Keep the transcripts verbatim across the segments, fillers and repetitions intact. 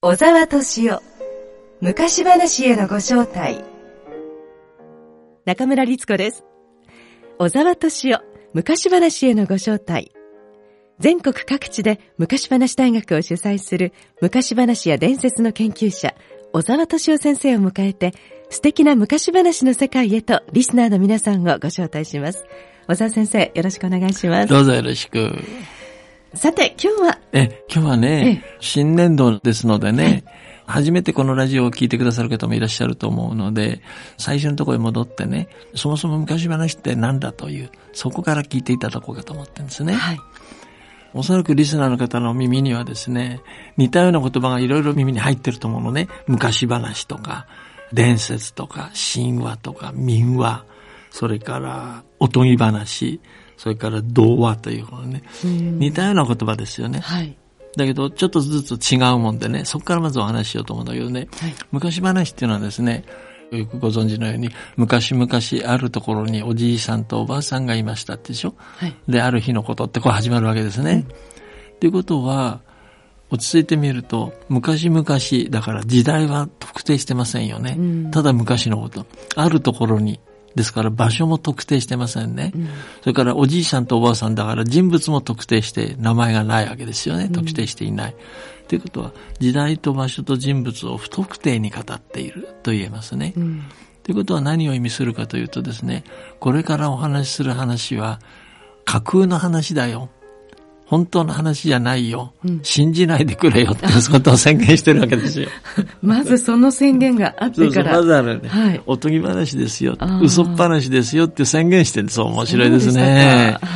小沢敏夫昔話へのご招待。 中村律子です。小沢敏夫昔話へのご招待。全国各地で昔話大学を主催する昔話や伝説の研究者小沢敏夫先生を迎えて、素敵な昔話の世界へとリスナーの皆さんをご招待します。小沢先生、よろしくお願いします。 どうぞよろしく。 さて今日はえ今日はね、新年度ですのでね、はい、初めてこのラジオを聞いてくださる方もいらっしゃると思うので、最初のところに戻ってね、そもそも昔話って何だという、そこから聞いていただこうかと思ってるんですね。はい、おそらくリスナーの方の耳にはですね、似たような言葉がいろいろ耳に入ってると思うのね。昔話とか伝説とか神話とか民話、それからおとぎ話、それから童話というのね、似たような言葉ですよね。はい、だけどちょっとずつ違うもんでね、そこからまずお話ししようと思うんだけどね、はい、昔話っていうのはですね、よくご存知のように、昔々あるところにおじいさんとおばあさんがいましたってでしょ、はい、である日のことってこう始まるわけですね。と、うん、いうことは落ち着いてみると、昔々だから時代は特定してませんよね、うん、ただ昔のこと、あるところにですから場所も特定してませんね、うん、それからおじいさんとおばあさんだから人物も特定して名前がないわけですよね。特定していない、うん、ということは時代と場所と人物を不特定に語っていると言えますね、うん、ということは何を意味するかというとですね、これからお話しする話は架空の話だよ、本当の話じゃないよ、うん、信じないでくれよっていうことを宣言してるわけですよ。 まずその宣言があってから。 そうそう、まずあるね、はい、おとぎ話ですよ、嘘っ話ですよって宣言してるんです。面白いですね。はい、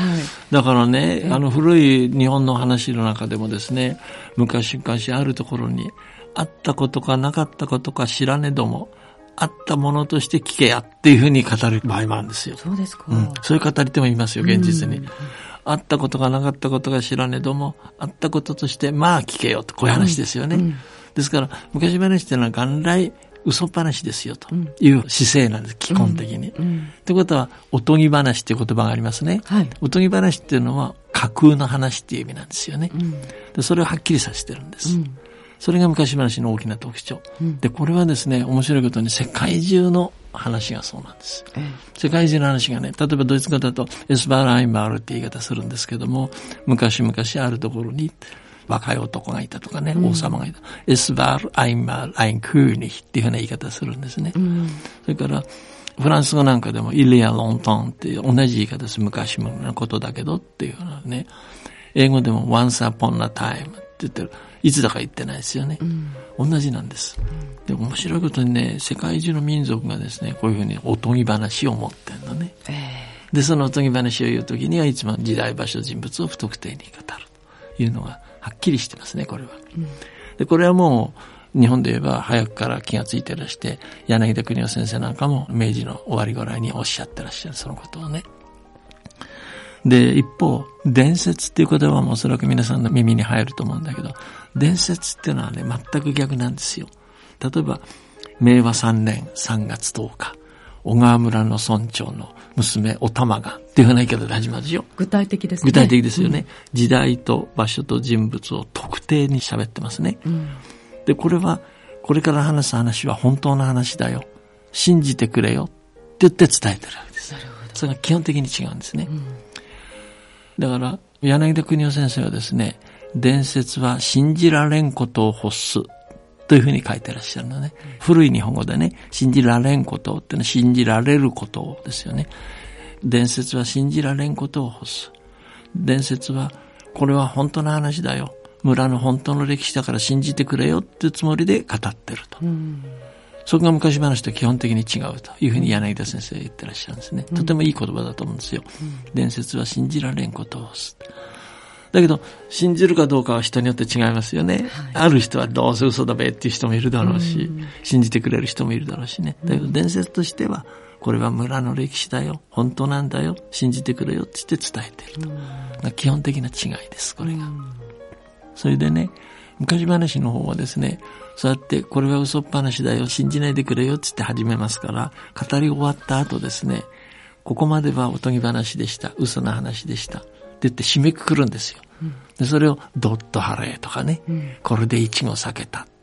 だからね、あの古い日本の話の中でもですね、昔々あるところにあったことかなかったことか知らねども、あったものとして聞けやっていうふうに語る場合もあるんですよ。 そうですか。 うん、そういう語り手もいますよ、現実に。うん、あったことがなかったことが知らねども、あったこととしてまあ聞けよと、こういう話ですよね、うんうん、ですから昔話っていうのは元来嘘話ですよという姿勢なんです、基本的に、うんうん、ということはおとぎ話っていう言葉がありますね、はい、おとぎ話っていうのは架空の話っていう意味なんですよね、うん、でそれをはっきりさせてるんです、うん、それが昔話の大きな特徴、うん、でこれはですね、面白いことに世界中の話がそうなんです、ええ、世界中の話がね、例えばドイツ語だとエスバール・アインマールって言い方するんですけども、昔々あるところに若い男がいたとかね、うん、王様がいた、エスバール・アインマール・アイン・クーニヒっていうふうな言い方するんですね、うん、それからフランス語なんかでもイリア・ロントンっていう同じ言い方です。昔のことだけどっていうのはね、英語でも Once upon a time って言ってる、いつだか言ってないですよね、うん、同じなんです、うん、で面白いことにね、世界中の民族がですね、こういうふうにおとぎ話を持ってんのね、えー、でそのおとぎ話を言うときにはいつも時代場所人物を不特定に語るというのがはっきりしてますね、これは、うん、でこれはもう日本で言えば早くから気がついてらして、柳田国男先生なんかも明治の終わりぐらいにおっしゃってらっしゃる、そのことをね。で一方伝説っていう言葉もおそらく皆さんの耳に入ると思うんだけど、伝説っていうのはね、全く逆なんですよ。例えばめいわさんねんさんがつとおか、小川村の村長の娘お玉がっていうふうな言い方で始まるでしょ。 具体的ですね。 具体的ですよね、うん、時代と場所と人物を特定に喋ってますね、うん、でこれはこれから話す話は本当の話だよ、信じてくれよって言って伝えてるわけです。なるほど。それが基本的に違うんですね、うん、だから柳田国男先生はですね、伝説は信じられんことを欲すというふうに書いてらっしゃるのね、うん、古い日本語でね、信じられんことっていうのは信じられることですよね。伝説は信じられんことを欲す。伝説はこれは本当の話だよ、村の本当の歴史だから信じてくれよっていうつもりで語ってると、うん、そこが昔話と基本的に違うというふうに柳田先生は言ってらっしゃるんですね、うん、とてもいい言葉だと思うんですよ、うん、伝説は信じられんことを欲す。だけど信じるかどうかは人によって違いますよね、はい、ある人はどうせ嘘だべっていう人もいるだろうし、うん、信じてくれる人もいるだろうしね、だけど伝説としてはこれは村の歴史だよ、本当なんだよ、信じてくれよって言って伝えていると、うん、基本的な違いです、これが、うん、それでね、昔話の方はですね、そうやってこれは嘘っ話だよ、信じないでくれよって言って始めますから、語り終わった後ですね、ここまではおとぎ話でした、嘘の話でしたって言って締めくくるんですよ、うん、でそれをドッと晴れとかね、うん、これで一語避けたっ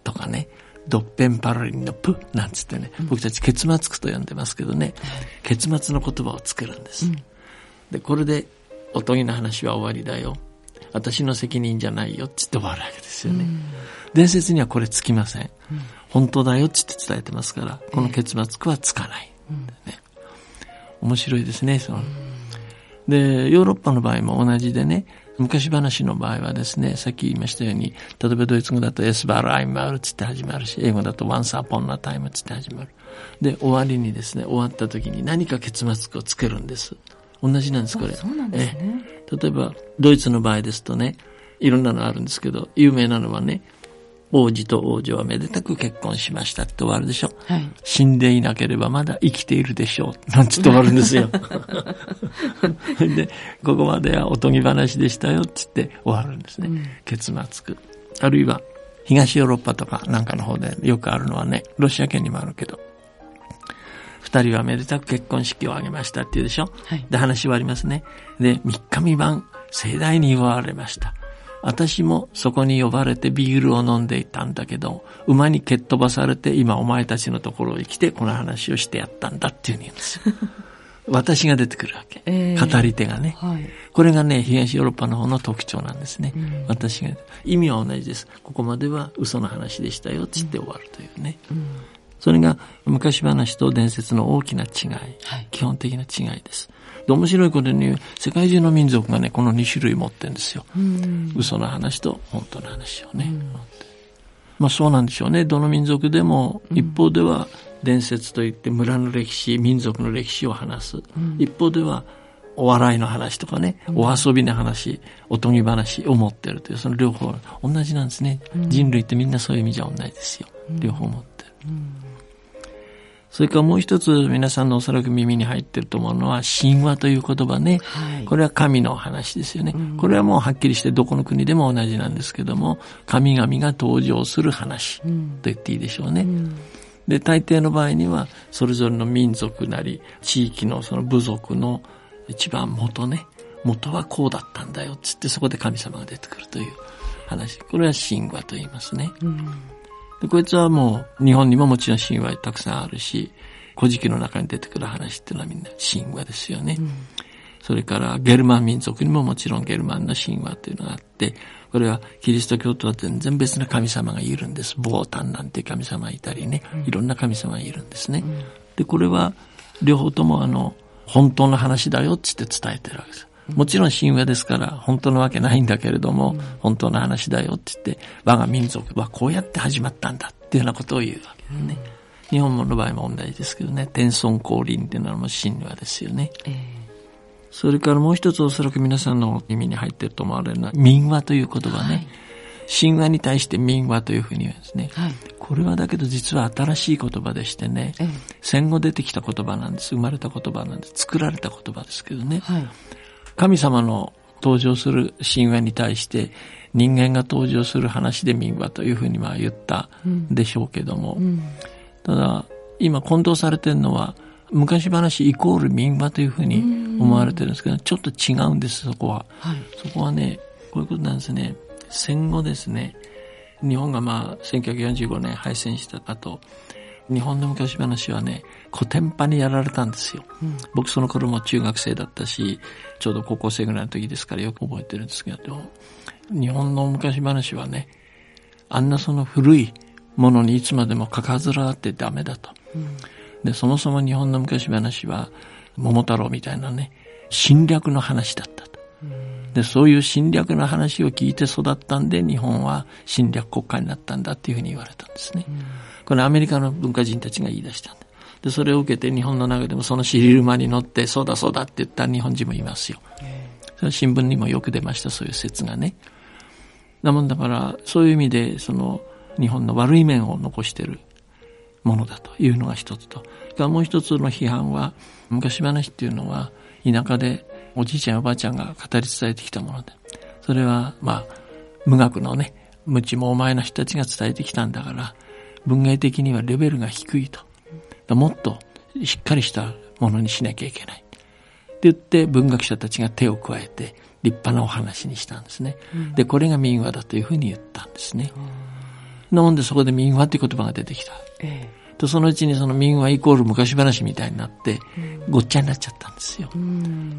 とかね、ドッペンパロリンのプなんつってね、僕たち結末句と呼んでますけどね、結末の言葉を作るんです。で、これでおとぎの話は終わりだよ。私の責任じゃないよって言って終わるわけですよね。伝説にはこれつきません。本当だよって言って伝えてますから、この結末句はつかない。ね、面白いですね。そので、ヨーロッパの場合も同じでね、昔話の場合はですね、さっき言いましたように、例えばドイツ語だとエスバルアイマルつって始まるし、英語だと Once Upon a Time つって始まる。で、終わりにですね、終わった時に何か結末句をつけるんです。同じなんです、これ。 そうなんですね。 え例えば、ドイツの場合ですとね、いろんなのあるんですけど、有名なのはね、王子と王女はめでたく結婚しましたって終わるでしょ。はい、死んでいなければまだ生きているでしょう。なんつって終わるんですよ。で、ここまではおとぎ話でしたよって言って終わるんですね。うん、結末句。あるいは、東ヨーロッパとかなんかの方でよくあるのはね、ロシア圏にもあるけど、二人はめでたく結婚式を挙げましたって言うでしょ。はい、で、話はありますね。で、三日三晩盛大に祝われました。私もそこに呼ばれてビールを飲んでいたんだけど、馬に蹴っ飛ばされて今お前たちのところへ来てこの話をしてやったんだっていうふうに言うんですよ。私が出てくるわけ。えー、語り手がね、はい。これがね、東ヨーロッパの方の特徴なんですね。うん、私が。意味は同じです。ここまでは嘘の話でしたよって言って終わるというね。うんうん、それが昔話と伝説の大きな違い、はい、基本的な違いです。で、面白いことに世界中の民族がね、このに種類持ってるんですよ。うん、嘘の話と本当の話をね。うん、まあそうなんでしょうね。どの民族でも、一方では伝説といって村の歴史、民族の歴史を話す。うん、一方ではお笑いの話とかね、うん、お遊びの話、おとぎ話を持ってるという、その両方同じなんですね。うん、人類ってみんなそういう意味じゃ同じですよ。両方持ってる。うんうん、それからもう一つ皆さんのおそらく耳に入ってると思うのは神話という言葉ね。はい、これは神の話ですよね。うん、これはもうはっきりしてどこの国でも同じなんですけども、神々が登場する話と言っていいでしょうね。うん、で、大抵の場合にはそれぞれの民族なり地域のその部族の一番元ね、元はこうだったんだよっつってそこで神様が出てくるという話。これは神話と言いますね。うん、でこいつはもう日本にももちろん神話たくさんあるし、古事記の中に出てくる話っていうのはみんな神話ですよね。うん、それからゲルマン民族にももちろんゲルマンの神話というのがあって、これはキリスト教とは全然別な神様がいるんです。ボータンなんていう神様がいたりね、いろんな神様がいるんですね。うん、で、これは両方ともあの本当の話だよって伝えてるわけです。もちろん神話ですから本当のわけないんだけれども、うん、本当の話だよって言って、我が民族はこうやって始まったんだっていうようなことを言うわけですね。うん、日本の場合も同じですけどね、天孫降臨っていうのはもう神話ですよね。えー、それからもう一つおそらく皆さんの耳に入っていると思われるのは民話という言葉ね。はい、神話に対して民話というふうに言うんですね。はい、これはだけど実は新しい言葉でしてね、えー、戦後出てきた言葉なんです。生まれた言葉なんです。作られた言葉ですけどね。はい、神様の登場する神話に対して人間が登場する話で民話というふうにまあ言ったでしょうけども、うんうん、ただ今混同されてるのは昔話イコール民話というふうに思われてるんですけど、ちょっと違うんです、そこは。はい、そこはね、こういうことなんですね。戦後ですね、日本がまあせんきゅうひゃくよんじゅうごねん敗戦した後、日本の昔話はね、古典派にやられたんですよ。うん、僕その頃も中学生だったし、ちょうど高校生ぐらいの時ですからよく覚えてるんですけど、日本の昔話はね、あんなその古いものにいつまでもかかずらあってダメだと。うん、で、そもそも日本の昔話は桃太郎みたいなね、侵略の話だったと。うん、で、そういう侵略の話を聞いて育ったんで、日本は侵略国家になったんだっていうふうに言われたんですね。うん、これアメリカの文化人たちが言い出したんだ。で、それを受けて日本の中でもその尻馬に乗って、そうだそうだって言った日本人もいますよ。それは新聞にもよく出ました、そういう説がね。なもんだから、そういう意味で、その、日本の悪い面を残しているものだというのが一つと。もう一つの批判は、昔話っていうのは、田舎でおじいちゃんおばあちゃんが語り伝えてきたもので、それは、まあ、無学のね、無知もお前の人たちが伝えてきたんだから、文芸的にはレベルが低いと。もっとしっかりしたものにしなきゃいけない。って言って文学者たちが手を加えて立派なお話にしたんですね。うん、で、これが民話だというふうに言ったんですね。 なもんでそこで民話っていう言葉が出てきた。ええ、とそのうちにその民話イコール昔話みたいになって、うん、ごっちゃになっちゃったんですよ。うん、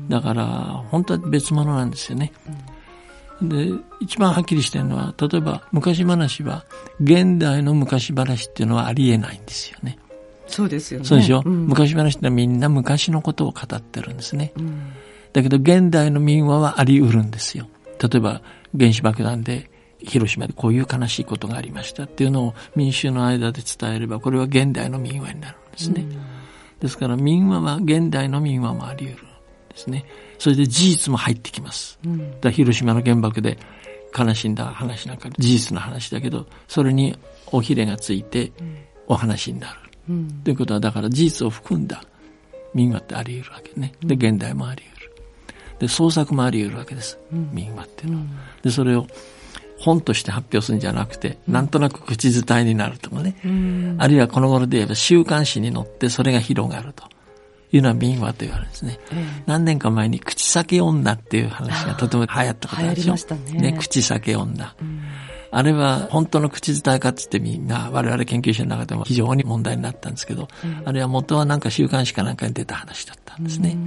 だから本当は別物なんですよね。うん、で一番はっきりしてるのは、例えば昔話は現代の昔話っていうのはありえないんですよね。 そうですよね。 そうでしょ、うん、昔話ってのはみんな昔のことを語ってるんですね。うん、だけど現代の民話はあり得るんですよ。例えば原子爆弾で広島でこういう悲しいことがありましたっていうのを民衆の間で伝えれば、これは現代の民話になるんですね。うん、ですから民話は現代の民話もあり得るんですね。それで事実も入ってきます。うん、だから広島の原爆で悲しんだ話なんか事実の話だけど、それにおひれがついてお話になる。うん、ということは、だから事実を含んだ民話ってあり得るわけね。で、現代もあり得る。で、創作もあり得るわけです。うん、民話っていうのは。で、それを本として発表するんじゃなくて、なんとなく口伝えになるとかね。うん、あるいはこの頃で言えば週刊誌に載ってそれが広がるというのは民話と言われるんですね。うん、何年か前に口裂け女っていう話がとても流行ったことあるでしょ。流行りましたね。ね、口裂け女。うん、あれは本当の口伝えかって言ってみんな我々研究者の中でも非常に問題になったんですけど、うん、あれは元はなんか週刊誌かなんかに出た話だったんですね。うん、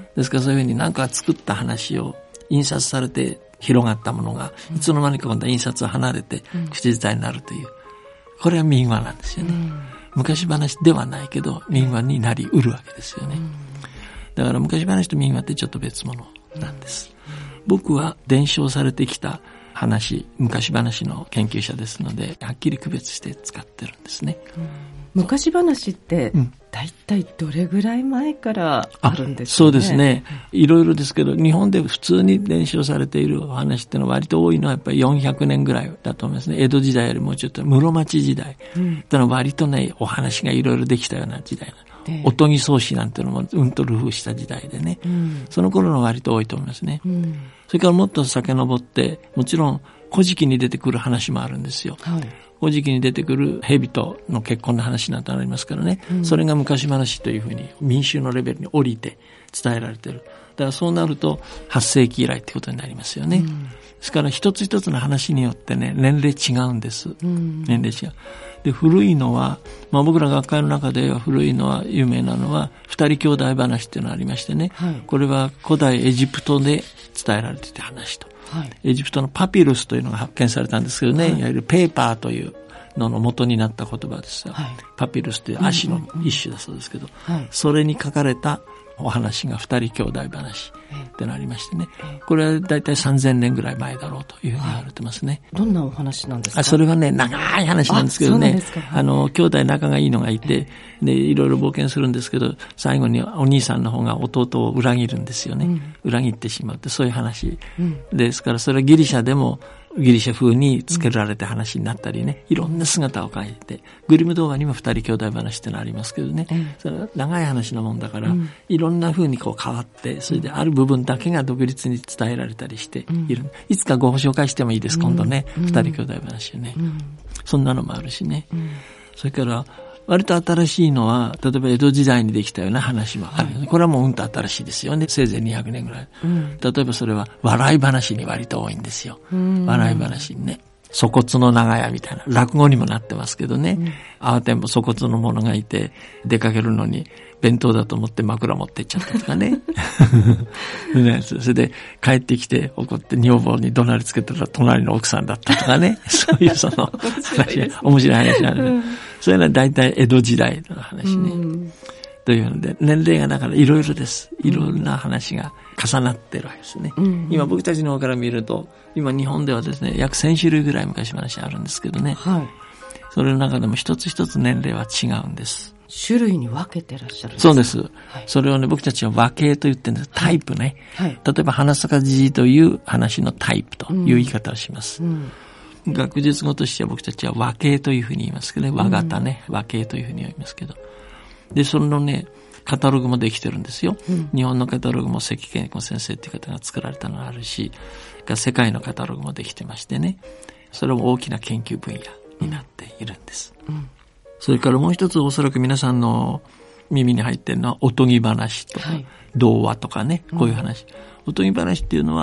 ですからそういうふうになんか作った話を印刷されて広がったものがいつの間にか今度は印刷を離れて口伝えになるという、これは民話なんですよね。うん、昔話ではないけど民話になりうるわけですよね。うん、だから昔話と民話ってちょっと別物なんです。うん、僕は伝承されてきた話、昔話の研究者ですので、はっきり区別して使ってるんですね。うん、 昔話って大体どれぐらい前からあるんですかね。 そうですね。いろいろですけど、日本で普通に伝承されているお話っていうのは割と多いのはやっぱりよんひゃくねんぐらいだと思いますね。江戸時代よりもうちょっと室町時代。うん、ってのは割とね、お話がいろいろできたような時代なの。えー、おとぎ草子なんていうのもうんと流布した時代でね、うん、その頃の割と多いと思いますね。うん、それからもっと遡って、もちろん古事記に出てくる話もあるんですよ。はい、古事記に出てくる蛇との結婚の話なんてありますからね、うん、それが昔話というふうに民衆のレベルに降りて伝えられている。だからそうなるとはっせいき以来ってことになりますよね。うん、ですから一つ一つの話によってね、年齢違うんです。うん、年齢違う。で、古いのは、まあ僕ら学会の中では古いのは有名なのは二人兄弟話っていうのがありましてね、はい、これは古代エジプトで伝えられていた話と、はい、エジプトのパピルスというのが発見されたんですけどね、はい、いわゆるペーパーというのの元になった言葉ですよ。はい、パピルスという足の一種だそうですけど、うんうんうん、それに書かれたお話が二人兄弟話ってのありましてね、これはだいたいさんぜんねんぐらい前だろうというふうに言われてますね。 どんなお話なんですか？ あ、それはね、長い話なんですけどね、あ, あの兄弟仲がいいのがいて、でいろいろ冒険するんですけど、最後にお兄さんの方が弟を裏切るんですよね。うん、裏切ってしまうって、そういう話、うん、ですから、それはギリシャでもギリシャ風につけられて話になったりね、いろんな姿を描いて、グリム童話にも二人兄弟話ってのありますけどね、うん、それは長い話のもんだから、うん、いろんな風にこう変わって、それである部分だけが独立に伝えられたりしている。うん、いつかご紹介してもいいです、今度ね、うん、二人兄弟話ね、うん。そんなのもあるしね。うん、それから、割と新しいのは、例えば江戸時代にできたような話もある。はい、これはもううんと新しいですよね。せいぜいにひゃくねんぐらい。うん、例えばそれは笑い話に割と多いんですよ。笑い話にね。粗骨の長屋みたいな。落語にもなってますけどね。うん、慌てんぼ粗骨の者がいて、出かけるのに弁当だと思って枕持ってっちゃったとかね。ね、それで帰ってきて怒って女房に怒鳴りつけたら隣の奥さんだったとかね。そういうその話、面白い話なんで、ね。うん、そういうのは大体江戸時代の話ね。うん、というので、年齢がだからいろいろです。いろんな話が重なってるわけですね。うん、今僕たちの方から見ると、今日本ではですね、約せんしゅるいぐらい昔話あるんですけどね。はい。それの中でも一つ一つ年齢は違うんです。 種類に分けてらっしゃるんですか？ そうです。はい、それをね、僕たちは和系と言ってるんです。タイプね。はい。例えば、花咲かじじいという話のタイプという言い方をします。うんうん、学術語としては僕たちは和系というふうに言いますけどね。和型ね。うん、和系というふうに言いますけど。で、そのね、カタログもできてるんですよ。うん、日本のカタログも関健子先生っていう方が作られたのがあるし、世界のカタログもできてましてね。それも大きな研究分野になっているんです。うんうん、それからもう一つおそらく皆さんの耳に入ってるのはおとぎ話とか、はい、童話とかね、こういう話。うん、おとぎ話っていうのは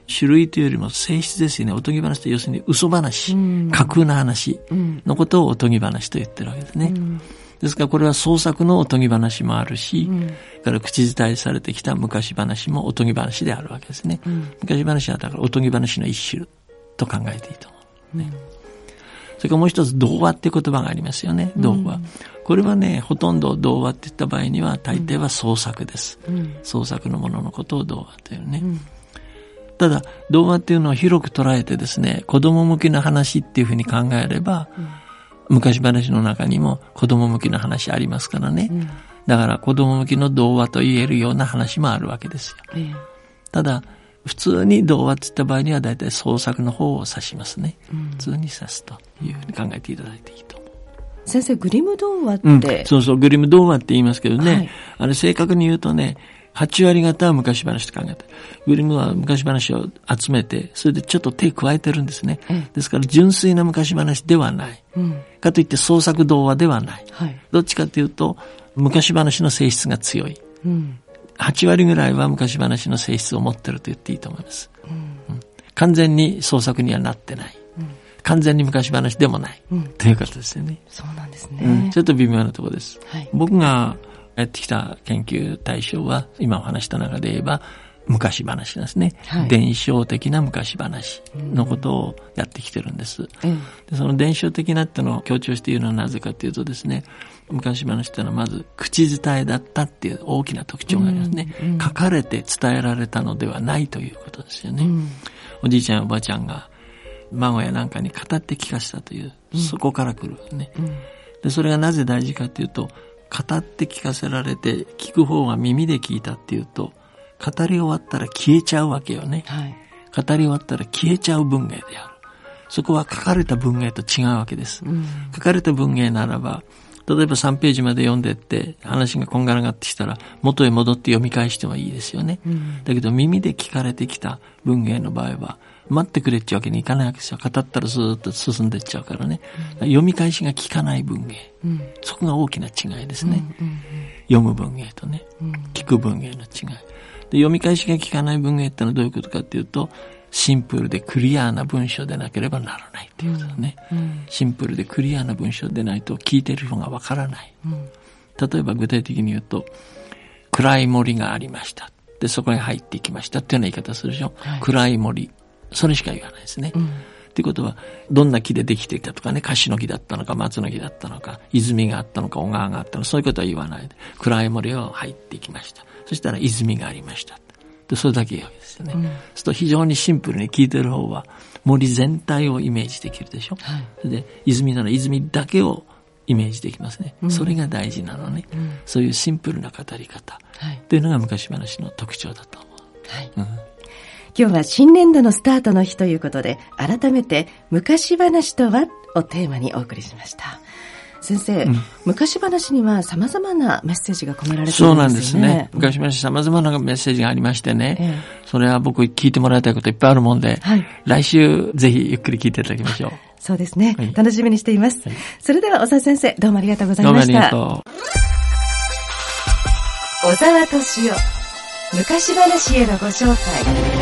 種類というよりも性質ですよね。おとぎ話って要するに嘘話、うん、架空な話のことをおとぎ話と言ってるわけですね。うん、ですからこれは創作のおとぎ話もあるし、うん、から口伝えされてきた昔話もおとぎ話であるわけですね。うん、昔話はだからおとぎ話の一種と考えていいと思う、ね。うん、それからもう一つ童話って言葉がありますよね。童話。うん、これはね、ほとんど童話って言った場合には大抵は創作です。うん、創作のもののことを童話というね。うん、ただ童話っていうのを広く捉えてですね、子供向きな話っていうふうに考えれば、うん、昔話の中にも子供向きな話ありますからね。うん、だから子供向きの童話と言えるような話もあるわけですよ。うん、ただ普通に童話って言った場合には大体創作の方を指しますね。うん、普通に指すというふうに考えていただいていいと思う。 先生、グリム童話って、うん、 そうそう、グリム童話って言いますけどね、はい、あれ正確に言うとね、はち割方は昔話と考えて、グリムは昔話を集めて、それでちょっと手加えてるんですね。うん、ですから純粋な昔話ではない。うん、かといって創作童話ではない。はい、どっちかというと、昔話の性質が強い。うん、はち割ぐらいは昔話の性質を持ってると言っていいと思います。うんうん、完全に創作にはなってない。うん、完全に昔話でもない。うん、ということですよね。 そうなんですね。 うん、ちょっと微妙なところです。はい、僕がやってきた研究対象は、今お話した中で言えば、昔話ですね。はい、伝承的な昔話のことをやってきてるんです。うん、でその伝承的なっていうのを強調しているのはなぜかというとですね、昔話っていうのはまず口伝えだったっていう大きな特徴がありますね。うんうん、書かれて伝えられたのではないということですよね。うん、おじいちゃんやおばあちゃんが孫やなんかに語って聞かせたという、うん、そこから来るね。うん、でそれがなぜ大事かというと、語って聞かせられて聞く方が耳で聞いたっていうと、語り終わったら消えちゃうわけよね。はい、語り終わったら消えちゃう文芸である。そこは書かれた文芸と違うわけです。うん、書かれた文芸ならば、例えばさんページまで読んでって話がこんがらがってきたら元へ戻って読み返してもいいですよね。うん、だけど耳で聞かれてきた文芸の場合は待ってくれってわけにいかないわけですよ。語ったらずっと進んでいっちゃうからね。うん、読み返しが効かない文芸。うん、そこが大きな違いですね。うんうんうん、読む文芸とね、うん、聞く文芸の違い。で読み返しが効かない文芸ってのはどういうことかっていうと、シンプルでクリアな文章でなければならないっていうことだね。うんうん、シンプルでクリアな文章でないと聞いてる人がわからない。うん、例えば具体的に言うと、暗い森がありました。で、そこに入っていきましたっていうような言い方するでしょ。はい、暗い森。それしか言わないですね。うん、っていうことは、どんな木でできていたとかね、樫の木だったのか、松の木だったのか、泉があったのか、小川があったのか、そういうことは言わないで、暗い森を入っていきました。そしたら泉がありました。で、それだけ言うわけですよね。うん、そうすると非常にシンプルに聞いてる方は、森全体をイメージできるでしょ。はい、それで、泉なら泉だけをイメージできますね。うん、それが大事なのね。うん、そういうシンプルな語り方。はい、というのが昔話の特徴だと思う。はい、うん、 今日は新年度のスタートの日ということで、改めて昔話とはをテーマにお送りしました。先生、うん、昔話には様々なメッセージが込められているんですよね。そうなんですね。 昔話様々なメッセージがありましてね、ええ、それは僕聞いてもらいたいこといっぱいあるもんで、はい、来週ぜひゆっくり聞いていただきましょう。 そうですね、はい、楽しみにしています、はい、それでは小沢先生、どうもありがとうございました。 どうもありがとう。 小沢敏夫、昔話へのご招待。